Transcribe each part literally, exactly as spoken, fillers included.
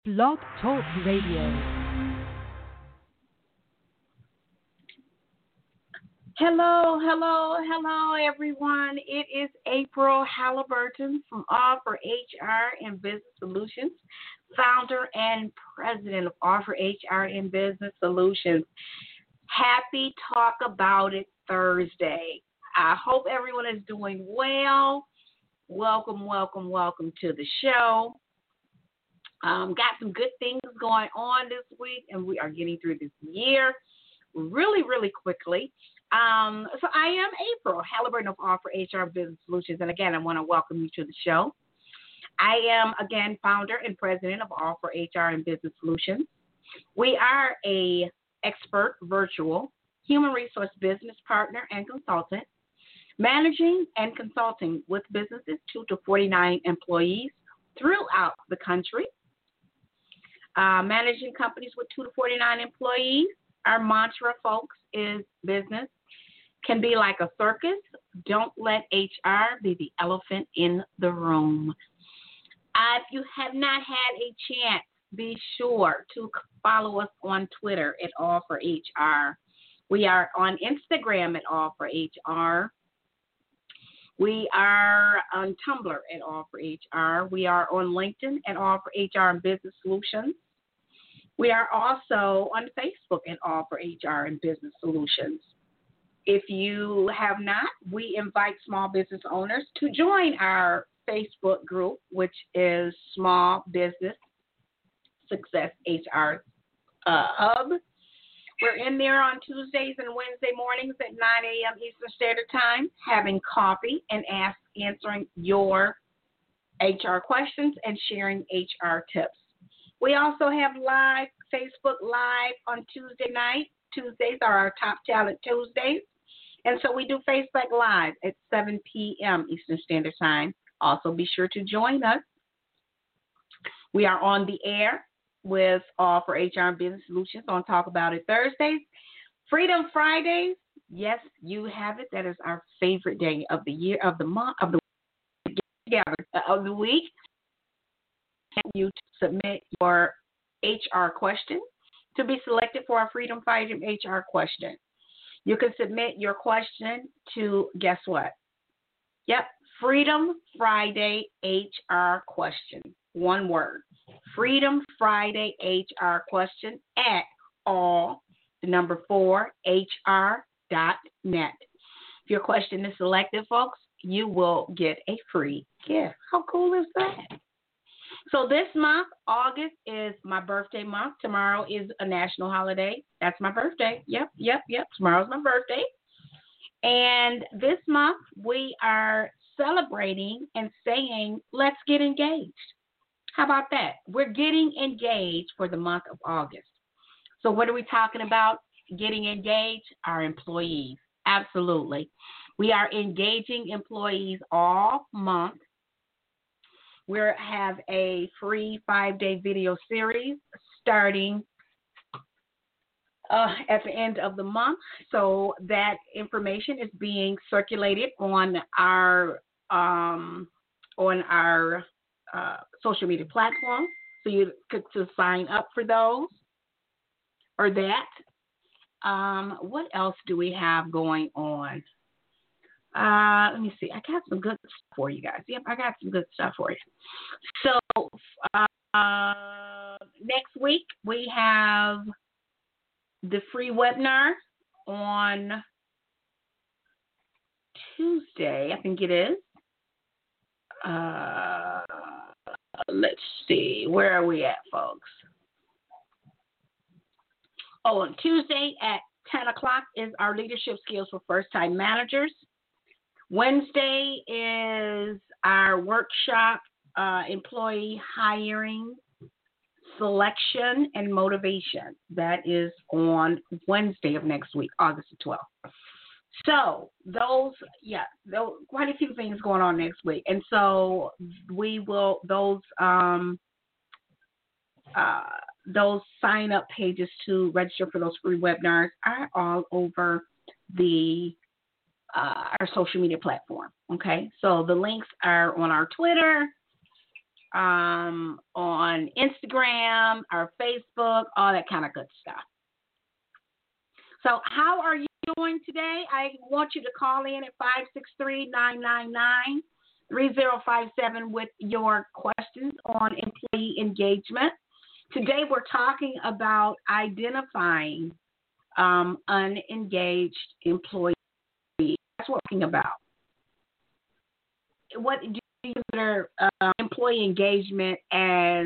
Blog Talk Radio. Hello, hello, hello, everyone. It is April Halliburton from Offer H R and Business Solutions, founder and president of Offer H R and Business Solutions. Happy Talk About It Thursday. I hope everyone is doing well. Welcome, welcome, welcome to the show. Um, got some good things going on this week, and we are getting through this year really, really quickly. Um, so I am April Halliburton of Offer H R Business Solutions, and again, I want to welcome you to the show. I am, again, founder and president of Offer H R and Business Solutions. We are a expert virtual human resource business partner and consultant, managing and consulting with businesses two to forty-nine employees throughout the country. Uh, managing companies with two to forty-nine employees. Our mantra, folks, is business can be like a circus. Don't let H R be the elephant in the room. Uh, if you have not had a chance, be sure to follow us on Twitter at Offer H R. We are on Instagram at Offer H R. We are on Tumblr at Offer H R. We are on LinkedIn at Offer H R and Business Solutions. We are also on Facebook at Offer H R and Business Solutions. If you have not, we invite small business owners to join our Facebook group, which is Small Business Success H R uh, Hub. We're in there on Tuesdays and Wednesday mornings at nine a.m. Eastern Standard Time, having coffee and ask, answering your H R questions and sharing H R tips. We also have live Facebook Live on Tuesday night. Tuesdays are our Top Talent Tuesdays. And so we do Facebook Live at seven p.m. Eastern Standard Time. Also be sure to join us. We are on the air with Offer H R and Business Solutions on Talk About It Thursdays. Freedom Fridays, yes, you have it. That is our favorite day of the year, of the month, of the week, together, of the week. You to submit your H R question to be selected for our Freedom Friday H R question. You can submit your question to, guess what? Yep, Freedom Friday H R question. One word. Freedom Friday H R question at all, the number four, H R dot net. If your question is selected, folks, you will get a free gift. How cool is that? So this month, August, is my birthday month. Tomorrow is a national holiday. That's my birthday. Yep, yep, yep. Tomorrow's my birthday. And this month, we are celebrating and saying, let's get engaged. How about that? We're getting engaged for the month of August. So what are we talking about? Getting engaged? Our employees. Absolutely. We are engaging employees all month. We have a free five-day video series starting uh, at the end of the month. So that information is being circulated on our um, on our uh, social media platforms. So you could to sign up for those or that. Um, what else do we have going on? Uh, let me see. I got some good stuff for you guys. Yep, I got some good stuff for you. So uh, next week we have the free webinar on Tuesday, I think it is. Uh, let's see. Where are we at, folks? Oh, on Tuesday at ten o'clock is our leadership skills for first-time managers. Wednesday is our workshop, uh, employee hiring, selection, and motivation. That is on Wednesday of next week, August the twelfth. So those, yeah, those, quite a few things going on next week. And so we will, those, um, uh, those sign-up pages to register for those free webinars are all over the Uh, our social media platform. Okay, so the links are on our Twitter, um, on Instagram, our Facebook, all that kind of good stuff. So how are you doing today? I want you to call in at five six three, nine nine nine, three zero five seven with your questions on employee engagement. Today we're talking about identifying um, unengaged employees. That's what we're talking about. What do you consider uh, employee engagement as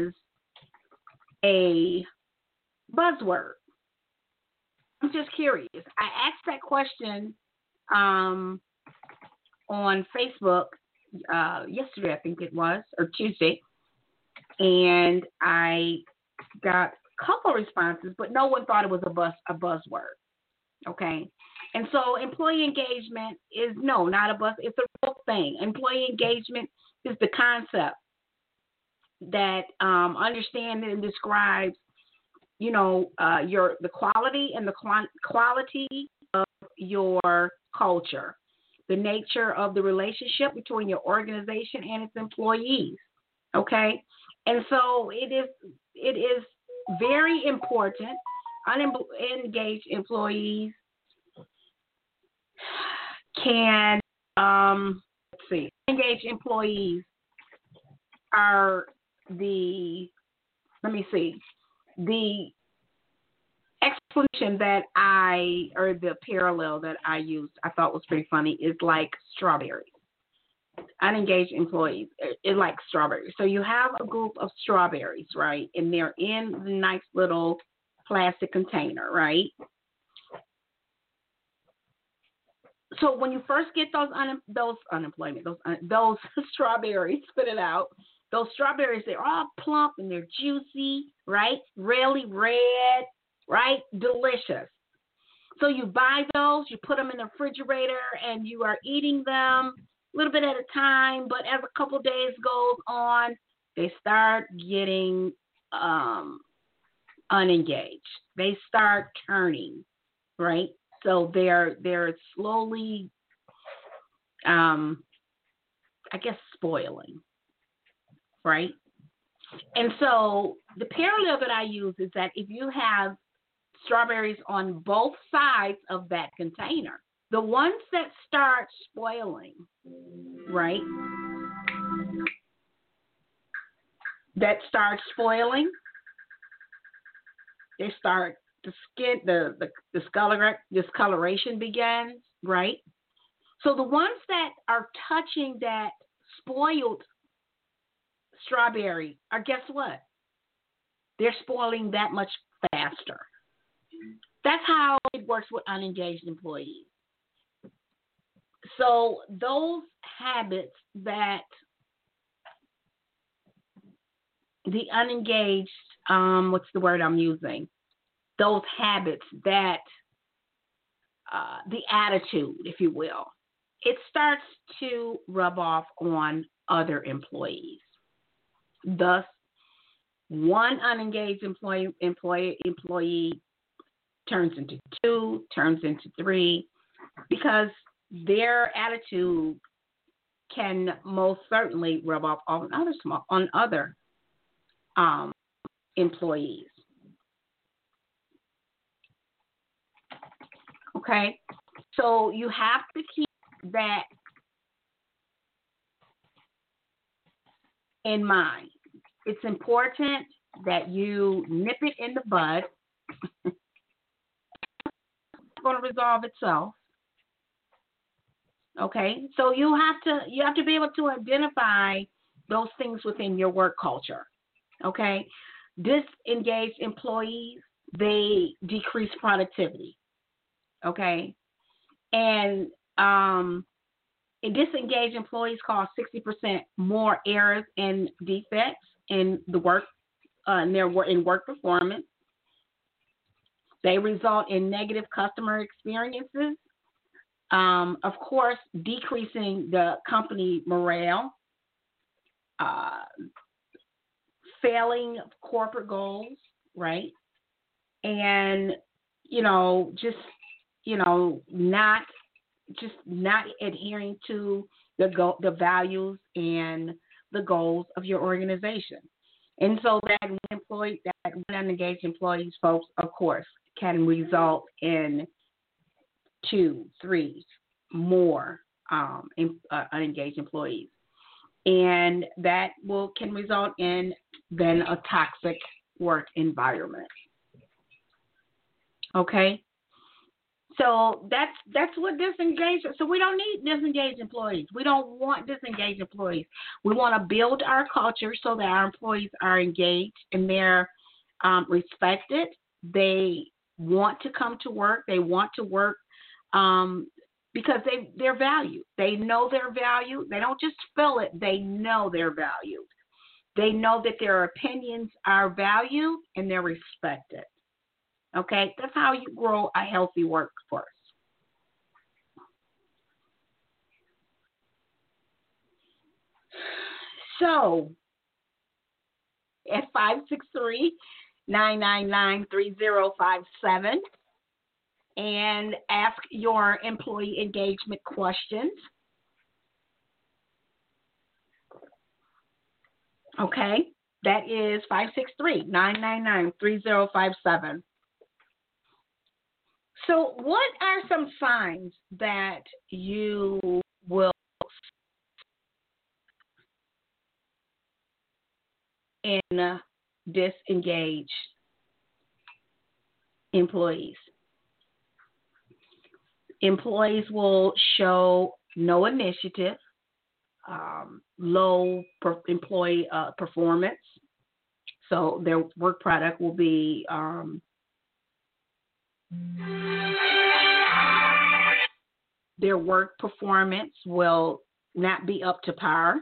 a buzzword? I'm just curious. I asked that question um, on Facebook uh, yesterday, I think it was, or Tuesday, and I got a couple of responses, but no one thought it was a buzz a buzzword. Okay, and so employee engagement is no, not a buzz. It's a real thing. Employee engagement is the concept that um, understands and describes, you know, uh, your the quality and the quant- quality of your culture, the nature of the relationship between your organization and its employees. Okay, and so it is it is very important. Unengaged employees can um, let's see. Engaged employees are the let me see the explanation that I or the parallel that I used I thought was pretty funny is like strawberries. Unengaged employees is like strawberries. So you have a group of strawberries, right? And they're in the nice little plastic container, right? So when you first get those un- those unemployment, those un- those strawberries, spit it out. Those strawberries, they're all plump and they're juicy, right? Really red, right? Delicious. So you buy those, you put them in the refrigerator, and you are eating them a little bit at a time. But as a couple days goes on, they start getting um, unengaged. They start turning, right? So they're they're slowly, um, I guess, spoiling, right? And so the parallel that I use is that if you have strawberries on both sides of that container, the ones that start spoiling, right? That start spoiling, they start the skin, the the discolor, discoloration begins, right? So the ones that are touching that spoiled strawberry are, guess what? They're spoiling that much faster. That's how it works with unengaged employees. So those habits that the unengaged, um, what's the word I'm using? Those habits that, uh, the attitude, if you will, it starts to rub off on other employees. Thus, one unengaged employee, employee, employee turns into two, turns into three, because their attitude can most certainly rub off on other small, on other um, employees. Okay, so you have to keep that in mind. It's important that you nip it in the bud. It's going to resolve itself. Okay, so you have to you have to be able to identify those things within your work culture. Okay, disengaged employees, they decrease productivity. Okay, and um, and disengaged employees cause sixty percent more errors and defects in the work uh, in their work in work performance. They result in negative customer experiences. Um, of course, decreasing the company morale, uh, failing corporate goals, right? And, you know, just, you know, not just not adhering to the go- the values and the goals of your organization. And so that one employee, that one unengaged employees, folks, of course, can result in two, three more um, in, uh, unengaged employees, and that will can result in then a toxic work environment. Okay, so that's that's what disengaged. So we don't need disengaged employees. We don't want disengaged employees. We want to build our culture so that our employees are engaged and they're um, respected. They want to come to work. They want to work um, because they they're valued. They know their value. They don't just feel it. They know they're valued. They know that their opinions are valued and they're respected. Okay, that's how you grow a healthy workforce. So, at five six three, nine nine nine, three zero five seven, and ask your employee engagement questions. Okay, that is five six three, nine nine nine, three zero five seven. So, what are some signs that you will in disengage employees? Employees will show no initiative, um, low per- employee uh, performance. So their work product will be um, their work performance will not be up to par.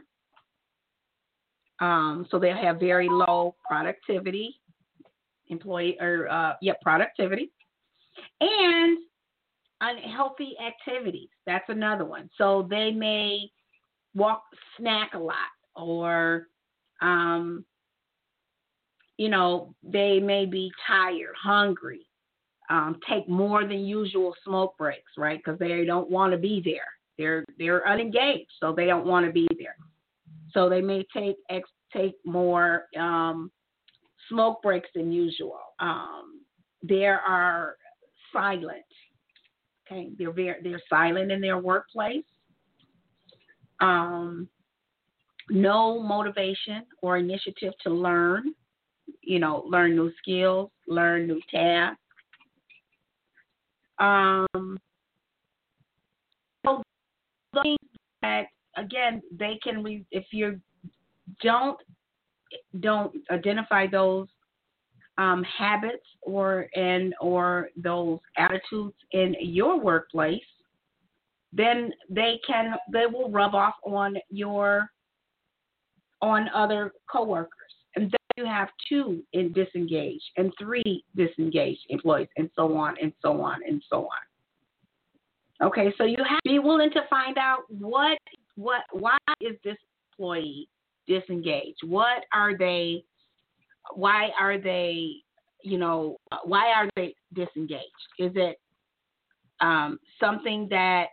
Um, so they'll have very low productivity, employee or uh, yeah, productivity, and unhealthy activities. That's another one. So they may walk, snack a lot, or um, you know, they may be tired, hungry, um, take more than usual smoke breaks, right? Because they don't want to be there. They're they're unengaged, so they don't want to be there. So they may take ex- take more um, smoke breaks than usual. Um, there are silent. Okay, they're very, they're silent in their workplace. Um, no motivation or initiative to learn. You know, learn new skills, learn new tasks. Um, so things that again they can re- if you don't don't identify those um, habits or and or those attitudes in your workplace, then they can they will rub off on your on other coworkers, and then you have two in disengaged and three disengaged employees, and so on and so on and so on. Okay, so you have to be willing to find out what what why is this employee disengaged? What are they? Why are they? You know, why are they disengaged? Is it um, something that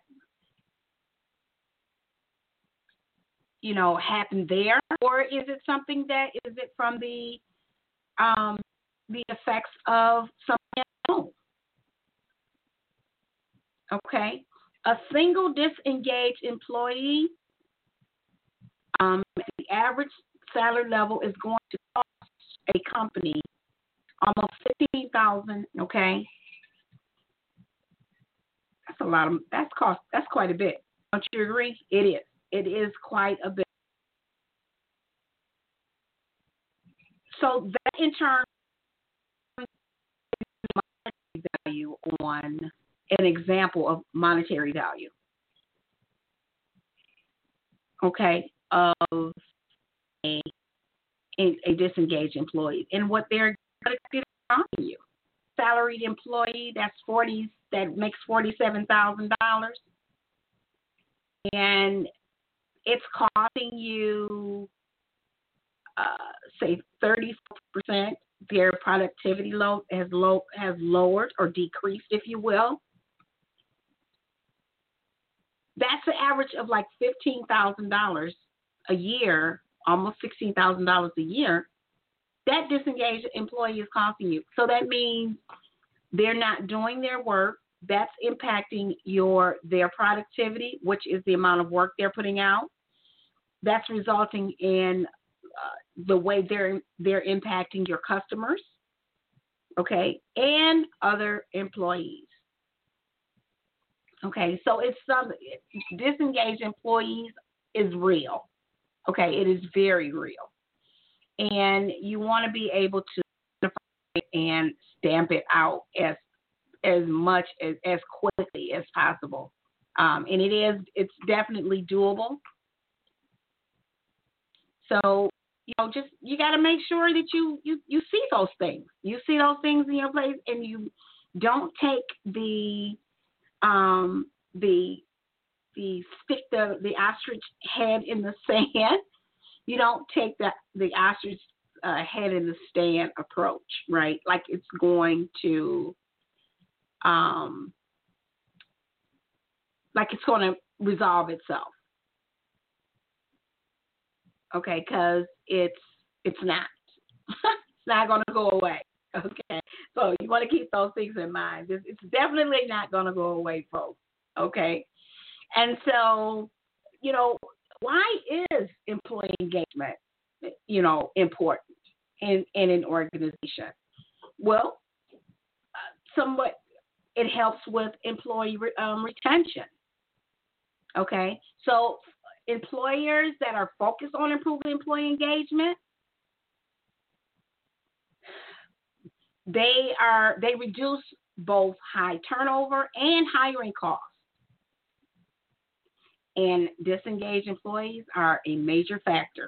you know happened there, or is it something that is it from the um, the effects of something at home? Okay, a single disengaged employee, um, the average salary level is going to cost a company almost fifteen thousand. Okay, that's a lot of that's cost. That's quite a bit. Don't you agree? It is. It is quite a bit. So that in turn value on an example of monetary value. Okay, of a a disengaged employee and what they're on you. Salaried employee that's forty that makes forty seven thousand dollars, and it's costing you uh, say thirty percent. Their productivity load has low has lowered or decreased, if you will. That's an average of like fifteen thousand dollars a year almost sixteen thousand dollars a year, that disengaged employee is costing you. So that means they're not doing their work. That's impacting your their productivity, which is the amount of work they're putting out. That's resulting in uh, the way they're they're impacting your customers, okay, and other employees. Okay, so it's some disengaged employees is real. Okay, it is very real, and you want to be able to identify it and stamp it out as as much as, as quickly as possible. Um, and it is, it's definitely doable. So, you know, just, you got to make sure that you, you, you see those things. You see those things in your place, and you don't take the, um, the, the stick the, the ostrich head in the sand. You don't take the, the ostrich uh, head in the stand approach, right? Like it's going to, Um, like it's going to resolve itself, okay? Because it's it's not, it's not going to go away, okay? So you want to keep those things in mind. It's, it's definitely not going to go away, folks, okay? And so, you know, why is employee engagement, you know, important in in an organization? Well, uh, somewhat. It helps with employee um, retention. Okay, so employers that are focused on improving employee engagement, they are they reduce both high turnover and hiring costs. And disengaged employees are a major factor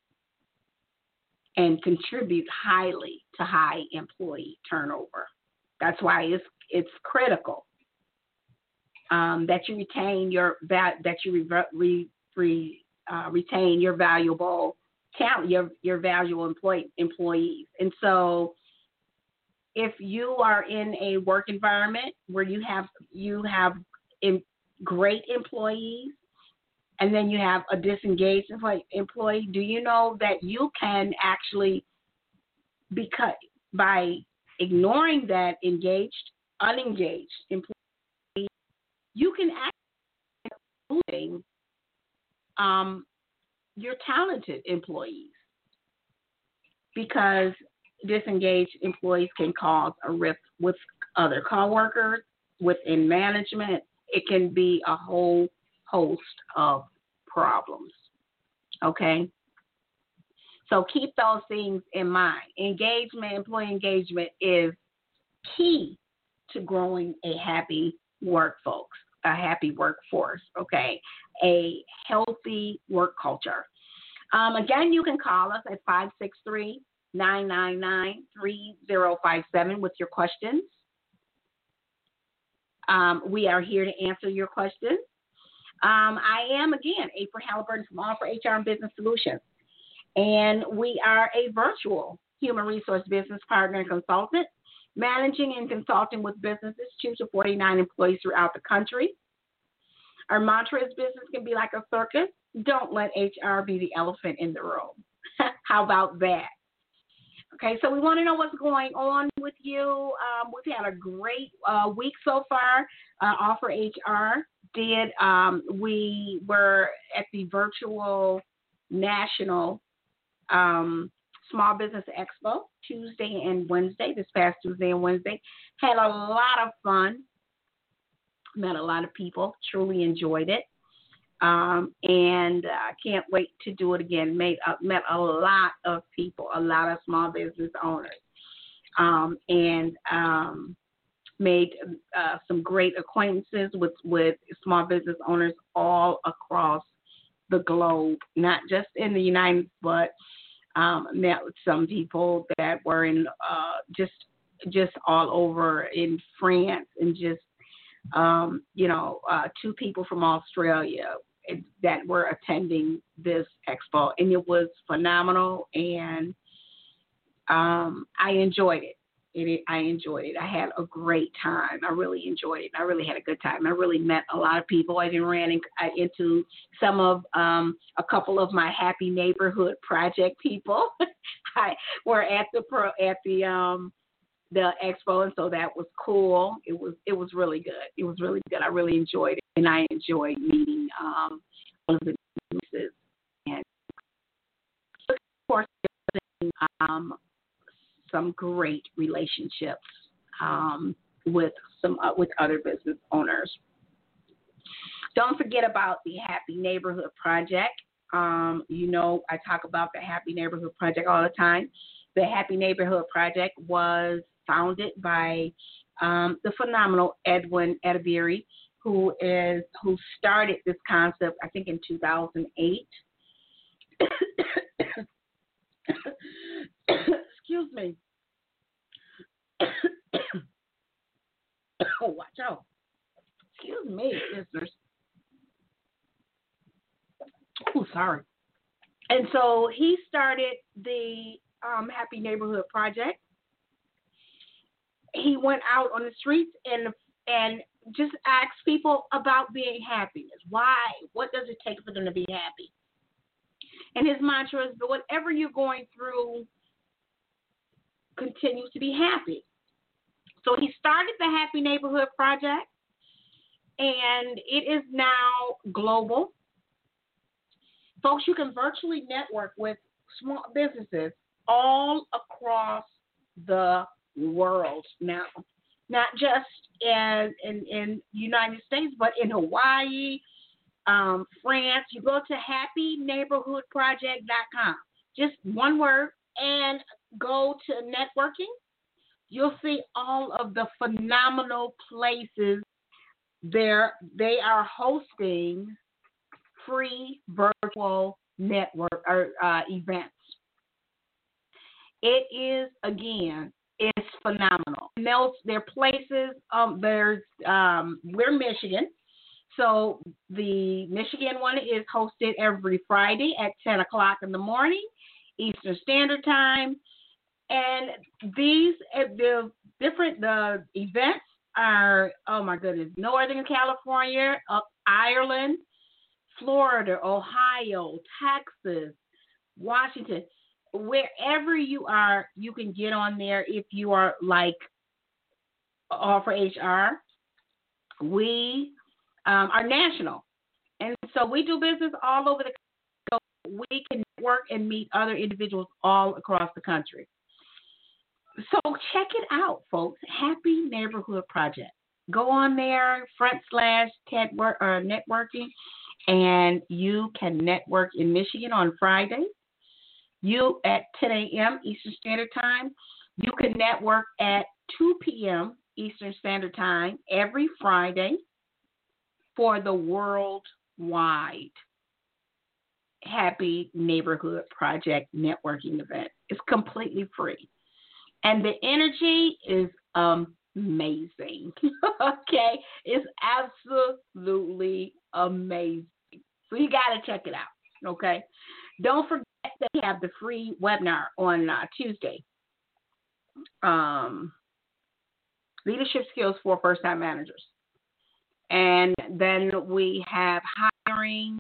and contribute highly to high employee turnover. That's why it's it's critical um, that you retain your that you re, re, re, uh, retain your valuable talent, your your valuable employee, employees. And so, if you are in a work environment where you have you have in, great employees, and then you have a disengaged employee, do you know that you can actually, because by ignoring that engaged, unengaged employee, you can actually including um, your talented employees, because disengaged employees can cause a rift with other coworkers, within management. It can be a whole host of problems. Okay? So keep those things in mind. Engagement, employee engagement is key to growing a happy work, folks, a happy workforce, okay? A healthy work culture. Um, again, you can call us at five six three, nine nine nine, three zero five seven with your questions. Um, we are here to answer your questions. Um, I am, again, April Halliburton from Offer H R and Business Solutions. And we are a virtual human resource business partner and consultant, managing and consulting with businesses two to forty-nine employees throughout the country. Our mantra is business can be like a circus. Don't let H R be the elephant in the room. How about that? Okay, so we want to know what's going on with you. Um, we've had a great uh, week so far. Uh, Offer H R did. Um, we were at the virtual national um, Small Business Expo Tuesday and Wednesday, this past Tuesday and Wednesday. Had a lot of fun. Met a lot of people. Truly enjoyed it. Um, and I uh, can't wait to do it again. Made, uh, met a lot of people, a lot of small business owners, um, and um, made uh, some great acquaintances with, with small business owners all across the globe, not just in the United States, but um, met with some people that were in uh, just just all over in France, and just um, you know uh, two people from Australia that were attending this expo, and it was phenomenal, and um, I enjoyed it. It, I enjoyed it. I had a great time. I really enjoyed it. I really had a good time. I really met a lot of people. I even ran in, uh, into some of um, a couple of my Happy Neighborhood Project people. I were at the pro at the um, the expo, and so that was cool. It was it was really good. It was really good. I really enjoyed it, and I enjoyed meeting um, all of the businesses and of course um, some great relationships um, with some uh, with other business owners. Don't forget about the Happy Neighborhood Project. Um, you know, I talk about the Happy Neighborhood Project all the time. The Happy Neighborhood Project was founded by um, the phenomenal Edwin Edibiri, who is who started this concept, I think, in two thousand eight. Excuse me. Oh, watch out. Excuse me, listeners. Oh, sorry. And so he started the um, Happy Neighborhood Project. He went out on the streets and and just asked people about being happiness. Why? What does it take for them to be happy? And his mantra is, whatever you're going through, continues to be happy. So he started the Happy Neighborhood Project, and it is now global. Folks, you can virtually network with small businesses all across the world now, not just in in, in United States, but in Hawaii, um, France. You go to happy neighborhood project dot com, just one word, and go to networking. You'll see all of the phenomenal places there they are hosting free virtual network or uh, events. It is, again, it's phenomenal. And those, there are places, um, there's, um, we're Michigan. So the Michigan one is hosted every Friday at ten o'clock in the morning, Eastern Standard Time. And these, the different, the events are, oh my goodness, Northern California, uh, Ireland, Florida, Ohio, Texas, Washington. Wherever you are, you can get on there if you are like All for H R. We um, are national. And so we do business all over the country. So we can work and meet other individuals all across the country. So check it out, folks. Happy Neighborhood Project. Go on there, front slash network, uh, networking, and you can network in Michigan on Friday. You at ten a.m. Eastern Standard Time. You can network at two p.m. Eastern Standard Time every Friday for the worldwide Happy Neighborhood Project networking event. It's completely free. And the energy is amazing. Okay? It's absolutely amazing. So you got to check it out. Okay? Don't forget that we have the free webinar on uh, Tuesday. Um, leadership skills for first-time managers. And then we have hiring.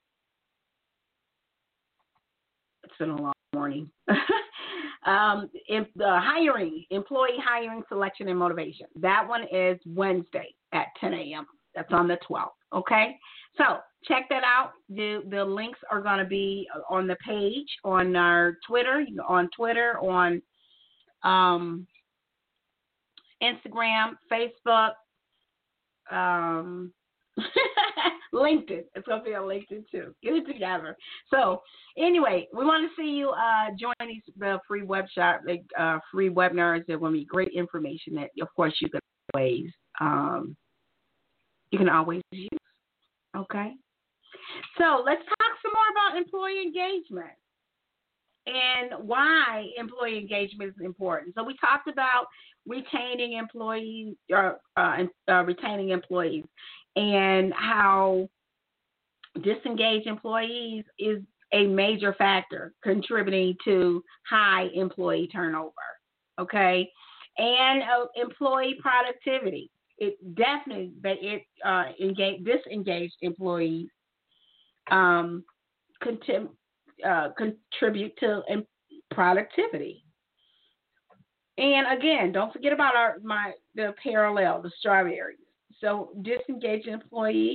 It's been a long morning. um, if the hiring, employee hiring, selection, and motivation. That one is Wednesday at ten a.m. That's on the twelfth. Okay? So check that out. The the links are going to be on the page on our Twitter, on Twitter, on um, Instagram, Facebook, um, LinkedIn. It's going to be on LinkedIn too. Get it together. So anyway, we want to see you uh, join these the free website, like uh, free webinars. There will be great information that, of course, you can always um, you can always use. Okay. So let's talk some more about employee engagement and why employee engagement is important. So we talked about retaining employees, or uh, uh, retaining employees, and how disengaged employees is a major factor contributing to high employee turnover. Okay, and uh, employee productivity. It definitely that it uh, engage disengaged employees um, contem- uh, contribute to um, productivity. And again, don't forget about our my the parallel, the strawberries. So disengaged employees,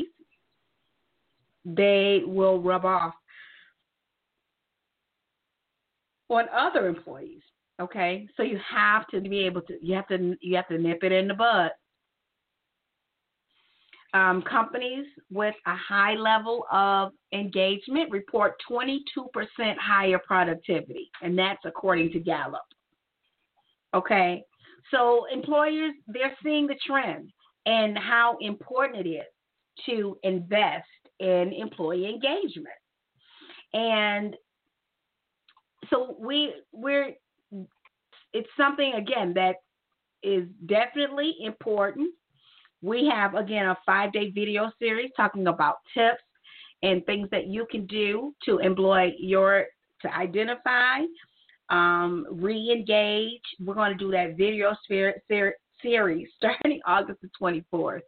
they will rub off on other employees. Okay, so you have to be able to you have to you have to nip it in the bud. Um, companies with a high level of engagement report twenty-two percent higher productivity, and that's according to Gallup. Okay, so employers, they're seeing the trend and how important it is to invest in employee engagement. And so we we're it's something again that is definitely important. We have again a five-day video series talking about tips and things that you can do to employ your to identify, um, re-engage. We're going to do that video ser- ser- series starting August the twenty-fourth.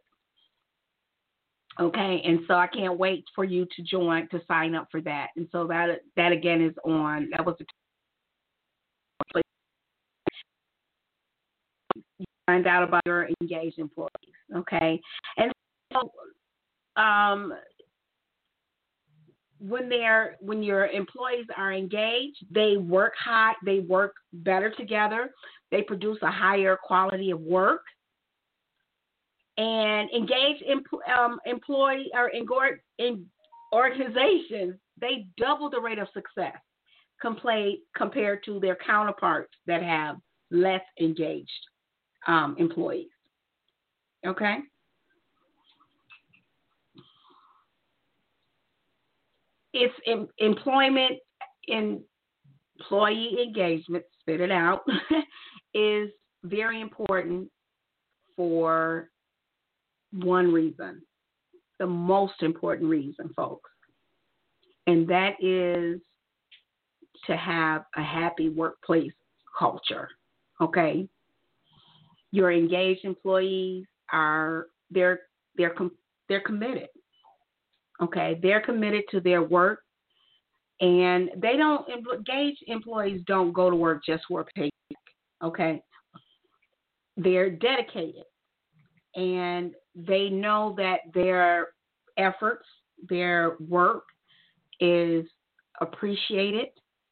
Okay, and so I can't wait for you to join to sign up for that. And so that that again is on. That was the find out about your engaged employees. Okay, and so um, when they're when your employees are engaged, they work hard, they work better together, they produce a higher quality of work, and engaged em- um, employee or in organizations, they double the rate of success compared to their counterparts that have less engaged um, employees. Okay. It's em- employment in employee engagement, spit it out, is very important for one reason, the most important reason, folks, and that is to have a happy workplace culture. Okay, your engaged employees are they're they're com- they're committed. Okay, they're committed to their work, and they don't engaged employees don't go to work just for a paycheck. Okay, they're dedicated, and they know that their efforts, their work is appreciated,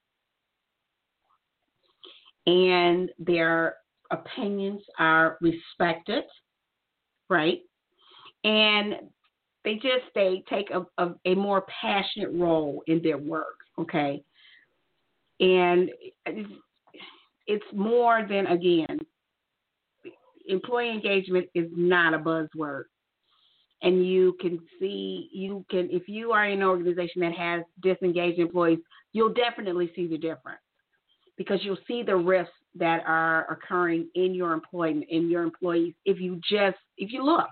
and their opinions are respected, right? And they just they take a, a, a more passionate role in their work, okay? And it's, it's more than, again, employee engagement is not a buzzword. And you can see, you can, if you are in an organization that has disengaged employees, you'll definitely see the difference because you'll see the risks that are occurring in your employment, in your employees, if you just, if you look.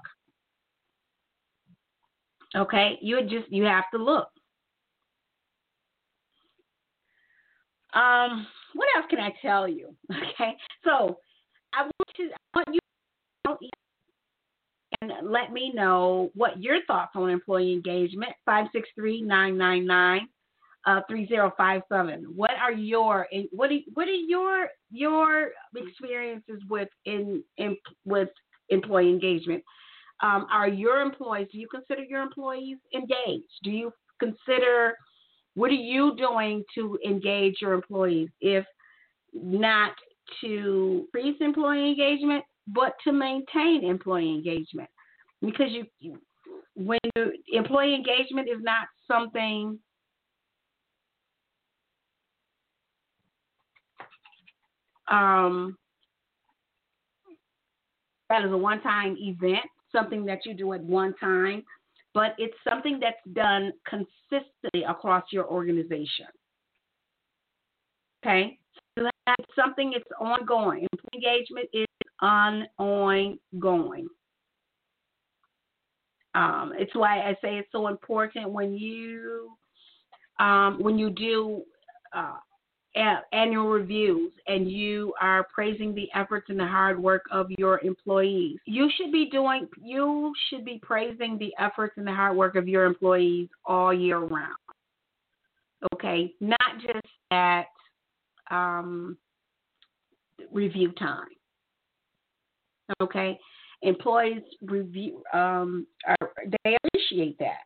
Okay, you just you have to look. Um, what else can I tell you? Okay, so I want you, I want you to and let me know what your thoughts on employee engagement. Five six three nine nine nine three zero five seven. What are your what are, what are your your experiences with in, in with employee engagement? Um, are your employees, do you consider your employees engaged? Do you consider, what are you doing to engage your employees, if not to increase employee engagement, but to maintain employee engagement? Because you, when you, employee engagement is not something um, that is a one-time event, something that you do at one time, but it's something that's done consistently across your organization. Okay? So that's something that's ongoing. Engagement is ongoing. Um, it's why I say it's so important when you um, when you do uh, a- annual reviews and you are praising the efforts and the hard work of your employees, you should be doing, you should be praising the efforts and the hard work of your employees all year round. Okay, not just at um, review time. Okay, employees review, um, are, they appreciate that.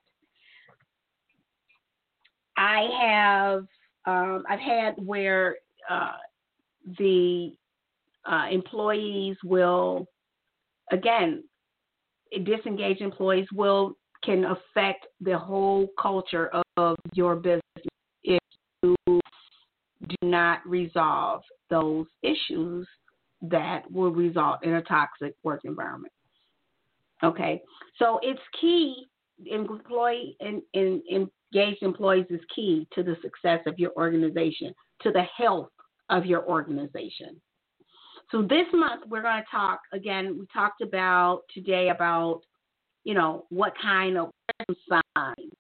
I have, um, I've had where uh, the uh, employees will, again, disengaged employees will can affect the whole culture of your business if you do not resolve those issues that will result in a toxic work environment. Okay, so it's key. Employee and in, in, engaged employees is key to the success of your organization, to the health of your organization. So this month we're going to talk again. We talked about today about you know what kind of signs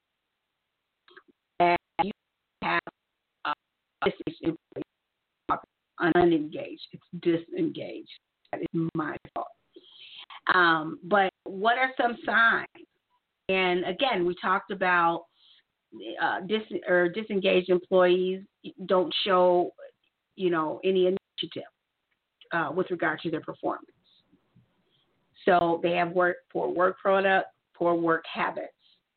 that you have uh, unengaged. It's disengaged. That is my fault. Um, but what are some signs? And again, we talked about uh, dis or disengaged employees don't show, you know, any initiative uh, with regard to their performance. So they have work poor work product, poor work habits,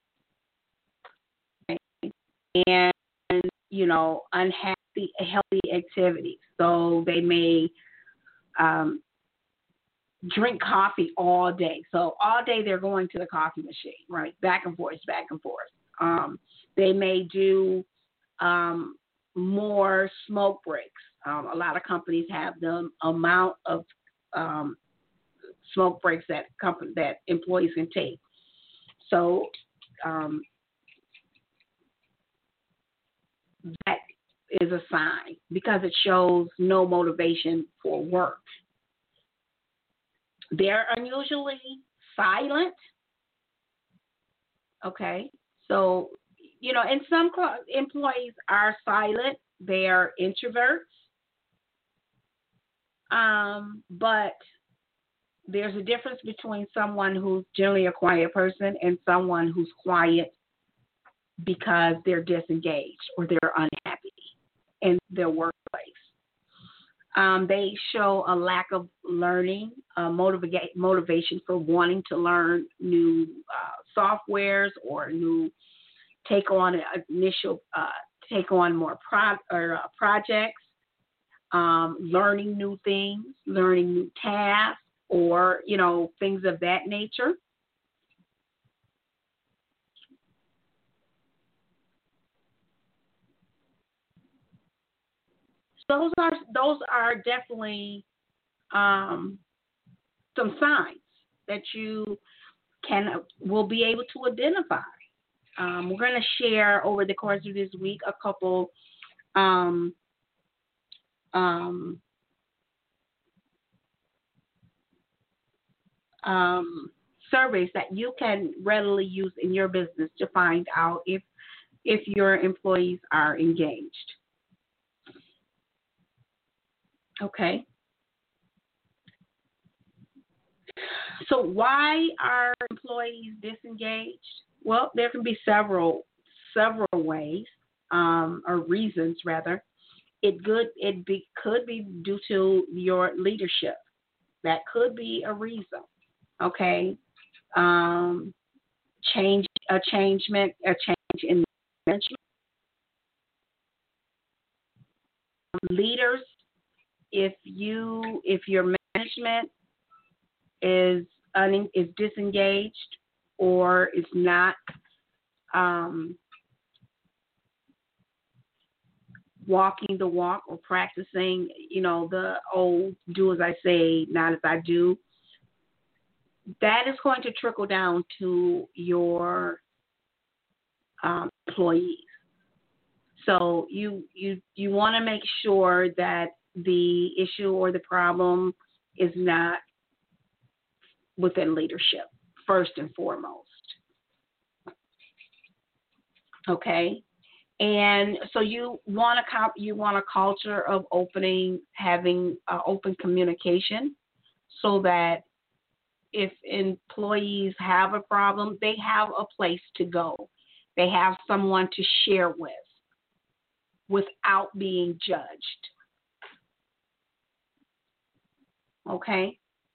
okay? And you know, unhappy, healthy activities. So they may um, drink coffee all day. So all day they're going to the coffee machine, right? Back and forth, back and forth. Um, they may do um, more smoke breaks. Um, a lot of companies have the amount of um, smoke breaks that company that employees can take. So um, that is a sign because it shows no motivation for work. They're unusually silent. Okay, so you know, and some employees are silent. They are introverts, um, but there's a difference between someone who's generally a quiet person and someone who's quiet because they're disengaged or they're unhappy in their workplace. Um, they show a lack of learning, uh, motiva- motivation for wanting to learn new uh, softwares or new take on initial uh, take on more pro- or, uh, projects, um, learning new things, learning new tasks, or you know things of that nature. Those are those are definitely um, some signs that you can will be able to identify. Um, we're going to share over the course of this week a couple um, um, um, surveys that you can readily use in your business to find out if if your employees are engaged. Okay. So why are employees disengaged? Well, there can be several several ways um, or reasons rather. It could it be could be due to your leadership. That could be a reason. Okay, um, change a changement a change in management. Leaders, if you if your management is un, is disengaged or is not um, walking the walk or practicing, you know, the old do as I say, not as I do, that is going to trickle down to your um, employees. So you you you want to make sure that the issue or the problem is not within leadership, first and foremost. Okay? And so you want a you want a culture of opening, having uh, open communication, so that if employees have a problem, they have a place to go. They have someone to share with without being judged. Okay?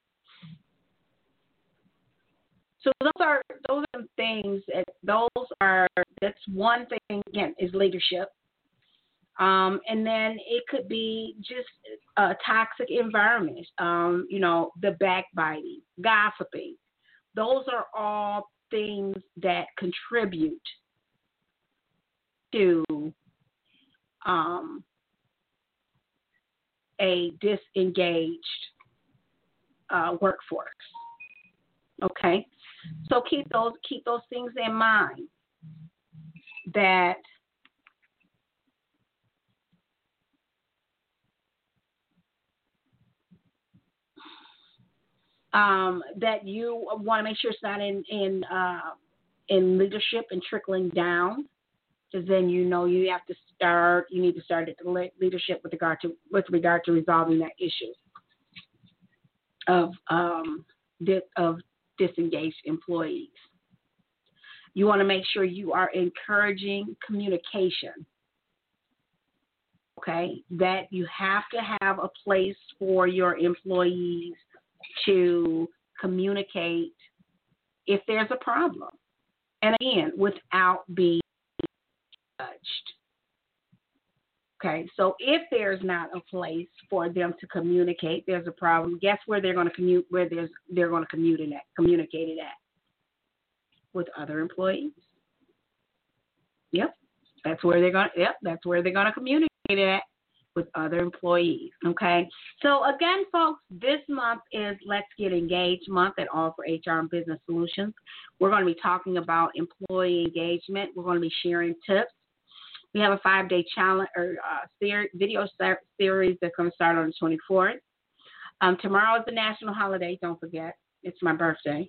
So those are those are things. That, those are that's one thing. Again, is leadership, um, and then it could be just a toxic environment. Um, you know, the backbiting, gossiping. Those are all things that contribute to um, a disengaged uh, workforce. Okay. So keep those keep those things in mind, that um, that you want to make sure it's not in in uh, in leadership and trickling down, because then you know you have to start. You need to start at the leadership with regard to with regard to resolving that issue of um, of disengaged employees. You want to make sure you are encouraging communication. Okay, that you have to have a place for your employees to communicate if there's a problem. And again, without being judged. Okay, so if there's not a place for them to communicate, there's a problem. Guess where they're going to commute? Where there's they're going to communicate at? Communicate it at with other employees. Yep, that's where they're going. Yep, that's where they're going to communicate it at with other employees. Okay, so again, folks, this month is Let's Get Engaged month at All for H R and Business Solutions. We're going to be talking about employee engagement. We're going to be sharing tips. We have a five-day challenge or uh, ser- video ser- series that's going to start on the twenty-fourth. Um, tomorrow is the national holiday. Don't forget, it's my birthday.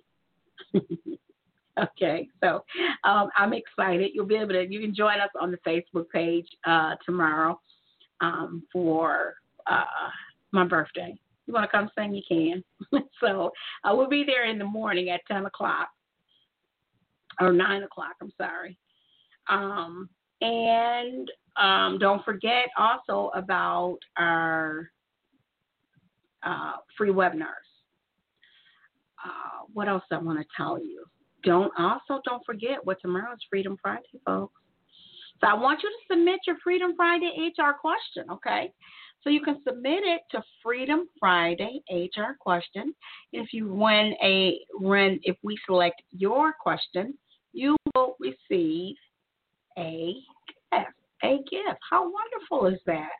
Okay, so um, I'm excited. You'll be able to you can join us on the Facebook page uh, tomorrow um, for uh, my birthday. You want to come sing? You can. So uh, we'll be there in the morning at ten o'clock or nine o'clock. I'm sorry. Um, And um, don't forget also about our uh, free webinars. Uh, what else I want to tell you? Don't also don't forget what tomorrow is Freedom Friday, folks. So I want you to submit your Freedom Friday H R question, okay? So you can submit it to Freedom Friday H R question. If you win a when if we select your question, you will receive a gift. A gift. How wonderful is that?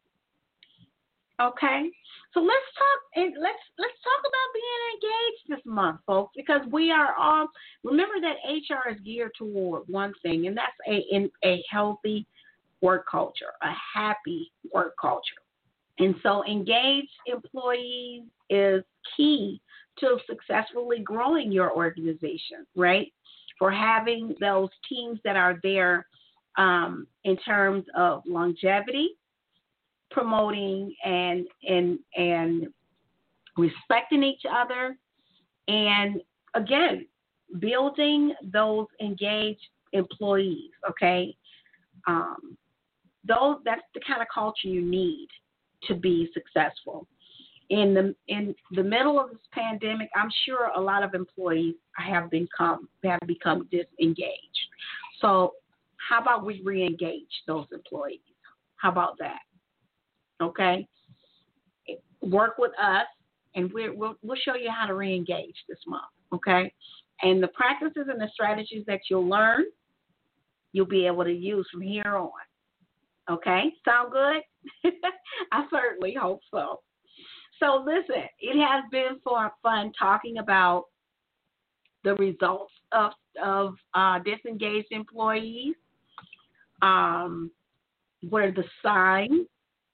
Okay, so let's talk and let's let's talk about being engaged this month, folks, because we are all remember that H R is geared toward one thing, and that's a in a healthy work culture, a happy work culture. And so engaged employees is key to successfully growing your organization, right? For having those teams that are there um, in terms of longevity, promoting and and and respecting each other, and again, building those engaged employees. Okay, um, those that's the kind of culture you need to be successful. In the in the middle of this pandemic, I'm sure a lot of employees have become have become disengaged. So, how about we re-engage those employees? How about that? Okay, work with us, and we're, we'll we'll show you how to re-engage this month. Okay, and the practices and the strategies that you'll learn, you'll be able to use from here on. Okay, sound good? I certainly hope so. So listen, it has been for fun talking about the results of of uh, disengaged employees. Um, what are the signs?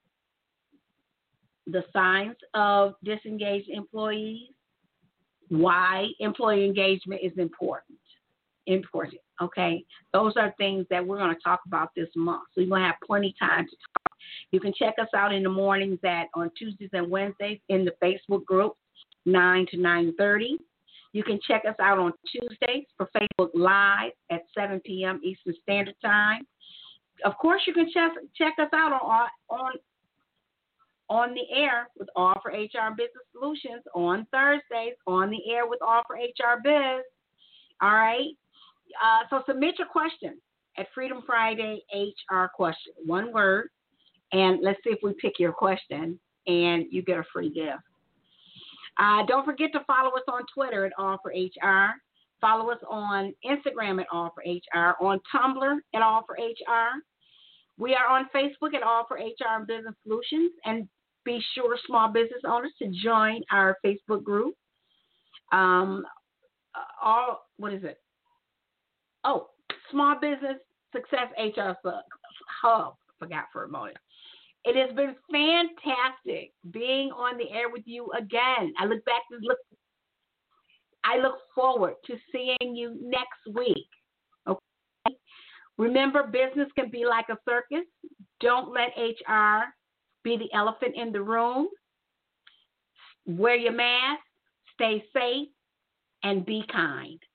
The signs of disengaged employees, why employee engagement is important important. Okay, those are things that we're going to talk about this month. So you're going to have plenty of time to talk. You can check us out in the mornings at on Tuesdays and Wednesdays in the Facebook group, nine to nine thirty. You can check us out on Tuesdays for Facebook Live at seven p.m. Eastern Standard Time. Of course, you can check check us out on on on the air with All for H R Business Solutions on Thursdays, on the air with All for H R Biz. All right. Uh, so submit your question at Freedom Friday H R question, one word, and let's see if we pick your question and you get a free gift. Uh, don't forget to follow us on Twitter at All for H R. Follow us on Instagram at All for H R, on Tumblr at All for H R. We are on Facebook at All for H R and Business Solutions, and be sure, small business owners, to join our Facebook group. Um, all what is it? Oh, Small Business Success H R Hub. Forgot for a moment. It has been fantastic being on the air with you again. I look back to look. I look forward to seeing you next week. Okay. Remember, business can be like a circus. Don't let H R be the elephant in the room. Wear your mask, stay safe, and be kind.